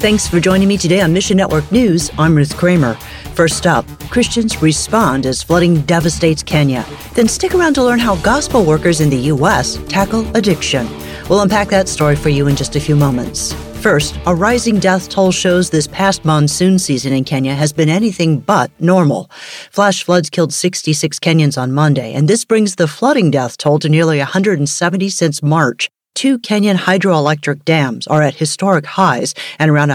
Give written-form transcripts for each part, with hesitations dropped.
Thanks for joining me today on Mission Network News. I'm Ruth Kramer. First up, Christians respond as flooding devastates Kenya. Then stick around to learn how gospel workers in the U.S. tackle addiction. We'll unpack that story for you in just a few moments. First, a rising death toll shows this past monsoon season in Kenya has been anything but normal. Flash floods killed 66 Kenyans on Monday, and this brings the flooding death toll to nearly 170 since March. 2 Kenyan hydroelectric dams are at historic highs, and around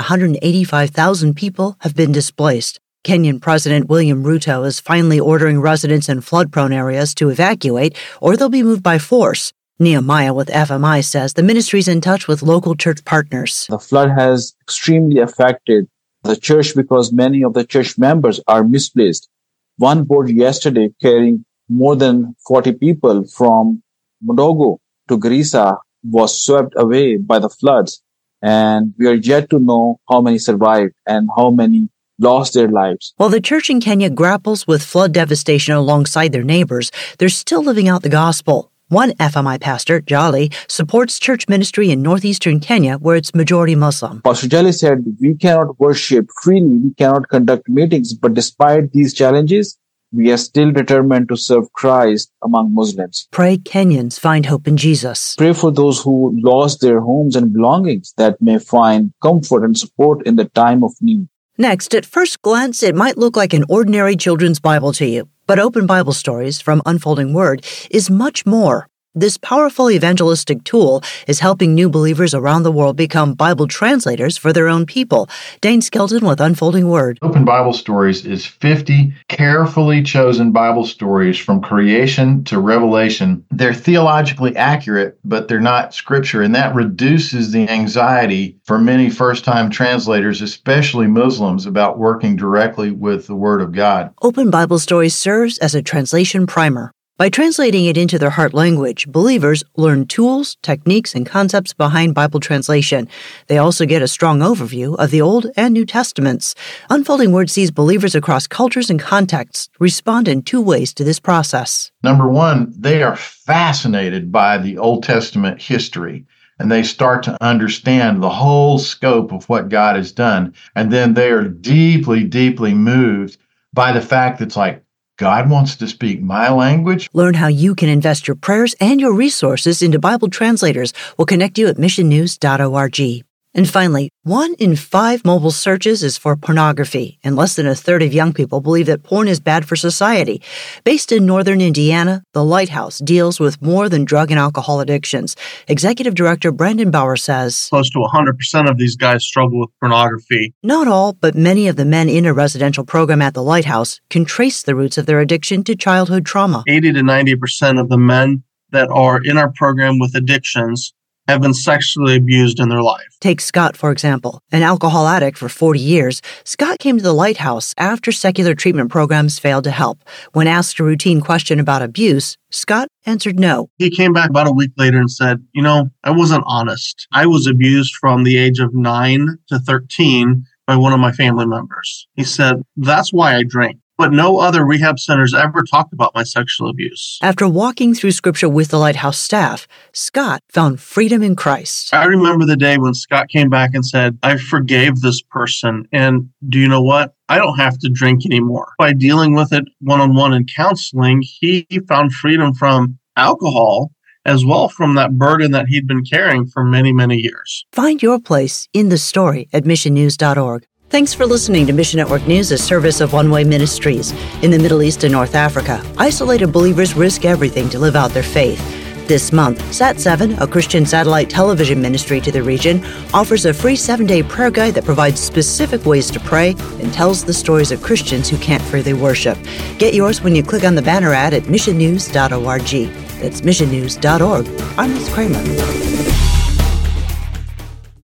185,000 people have been displaced. Kenyan President William Ruto is finally ordering residents in flood-prone areas to evacuate, or they'll be moved by force. Nehemiah with FMI says the ministry's in touch with local church partners. The flood has extremely affected the church because many of the church members are misplaced. One boat yesterday carrying more than 40 people from Mudogo to Garissa was swept away by the floods, and we are yet to know how many survived and how many lost their lives. While the church in Kenya grapples with flood devastation alongside their neighbors, they're still living out the gospel. One FMI pastor, Jali, supports church ministry in northeastern Kenya, where it's majority Muslim. Pastor Jali said, "We cannot worship freely, we cannot conduct meetings, but despite these challenges, we are still determined to serve Christ among Muslims." Pray Kenyans find hope in Jesus. Pray for those who lost their homes and belongings that may find comfort and support in the time of need. Next, at first glance, it might look like an ordinary children's Bible to you, but Open Bible Stories from Unfolding Word is much more. This powerful evangelistic tool is helping new believers around the world become Bible translators for their own people. Dane Skelton with Unfolding Word. Open Bible Stories is 50 carefully chosen Bible stories from creation to Revelation. They're theologically accurate, but they're not scripture, and that reduces the anxiety for many first-time translators, especially Muslims, about working directly with the Word of God. Open Bible Stories serves as a translation primer. By translating it into their heart language, believers learn tools, techniques, and concepts behind Bible translation. They also get a strong overview of the Old and New Testaments. Unfolding Word sees believers across cultures and contexts respond in 2 ways to this process. Number one, they are fascinated by the Old Testament history, and they start to understand the whole scope of what God has done. And then they are deeply, deeply moved by the fact that it's like, God wants to speak my language. Learn how you can invest your prayers and your resources into Bible translators. We'll connect you at missionnews.org. And finally, 1 in 5 mobile searches is for pornography, and less than a third of young people believe that porn is bad for society. Based in northern Indiana, The Lighthouse deals with more than drug and alcohol addictions. Executive Director Brandon Bauer says, close to 100% of these guys struggle with pornography. Not all, but many of the men in a residential program at The Lighthouse can trace the roots of their addiction to childhood trauma. 80 to 90% of the men that are in our program with addictions have been sexually abused in their life. Take Scott, for example. An alcohol addict for 40 years, Scott came to the Lighthouse after secular treatment programs failed to help. When asked a routine question about abuse, Scott answered no. He came back about a week later and said, I wasn't honest. I was abused from the age of 9 to 13 by one of my family members. He said, that's why I drank. But no other rehab centers ever talked about my sexual abuse. After walking through Scripture with the Lighthouse staff, Scott found freedom in Christ. I remember the day when Scott came back and said, I forgave this person. And do you know what? I don't have to drink anymore. By dealing with it one-on-one in counseling, he found freedom from alcohol as well from that burden that he'd been carrying for many, many years. Find your place in the story at missionnews.org. Thanks for listening to Mission Network News, a service of One Way Ministries. In the Middle East and North Africa, isolated believers risk everything to live out their faith. This month, Sat7, a Christian satellite television ministry to the region, offers a free 7-day prayer guide that provides specific ways to pray and tells the stories of Christians who can't freely worship. Get yours when you click on the banner ad at missionnews.org. That's missionnews.org. I'm Ruth Kramer.